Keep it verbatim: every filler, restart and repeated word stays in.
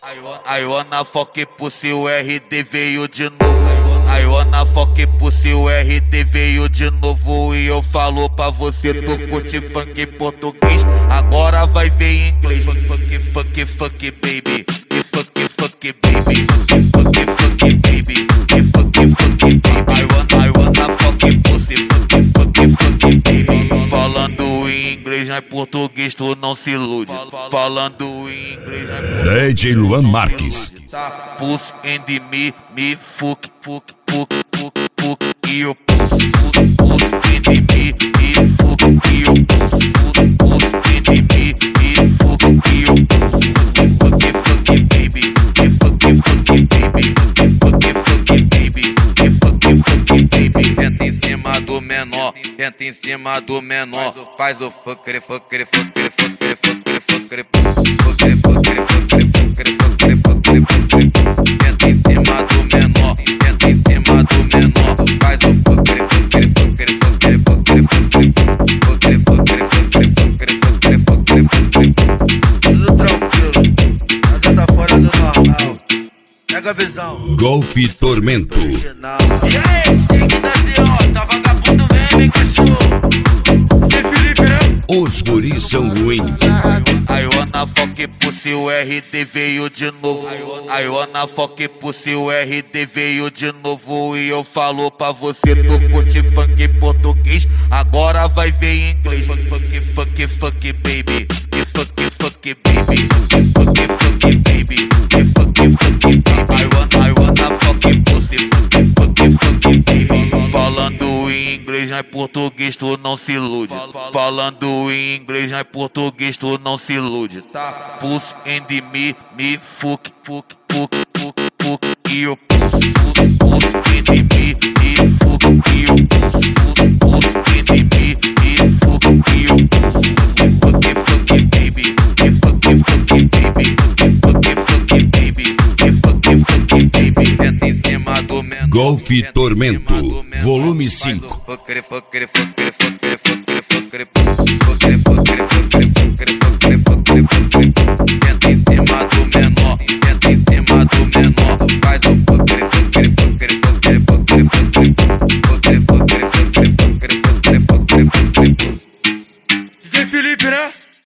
I wanna fuck pussy, o R D veio de novo. I wanna fuck pussy, o R D veio de novo. E eu falo pra você, tu curte funk português, agora vai ver em inglês. Fuck, fuck, fuck, baby. Fuck, fuck, baby. Fuck, fuck, baby. Fuck, fuck, baby. I wanna, I wanna fuck pussy, fuck, fuck, fuck, baby. Falando em inglês, não é português, tu não se ilude. Falando em inglês, não é português. D J Luan Marques. Puss and me, me fuck, fuck, fuck, fuck, fuck. E eu puss, puss, puss and me, me fuck. E eu puss, puss, puss and me, me fuck. E eu puss, fuck, fuck, baby. Fuck, fuck, baby. Fuck, fuck, baby. Fuck, fuck, baby. Entra em cima do menor, entra em cima do menor. Faz o fucker, fucker, fucker, fucker, fucker, fucker, fucker, fucker, fucker, fucker, fucker, fucker. Entra em cima do menor, entra em cima do menor. Faz o fucker, fucker, fucker, fucker, fucker, fucker, fucker, fucker, fucker, fucker, fucker, fucker. Tudo tranquilo, nada tá fora do normal. Pega a visão. Golpe Tormento. Original. E aí, tem que nascer, ó, tá vagabundo mesmo, hein, cachorro? Zé Felipe, né? Os guris são ruins. I wanna fuck pussy, o R D veio de novo. I wanna fuck pussy, o R D veio de novo. E eu falo pra você, tu curte funk português, agora vai ver em inglês. Fuck, fuck, fuck, fuck, baby. Fuck, fuck, baby. Fuck, fuck, baby. Fuck, fuck, baby. I wanna, I wanna fuck pussy, fuck, fuck, fuck, baby. Falando em inglês, não é português, tu não se ilude. Falando em inglês, não é português, tu não se ilude, tá? Puss and me, me fuck, fuck, fuck, fuck, fuck. E eu puss, puss, puss and me, me fuck. E eu puss, puss, puss and me, me fuck. E eu puss, fuck, fuck, baby. Fuck, fuck, baby. Fuck, fuck, baby. Fuck, fuck, baby. Entra em cima do menor. Golpe Tormento, volume cinco. Fucker, fucker, fucker, fucker, fucker, fucker, fucker, fucker.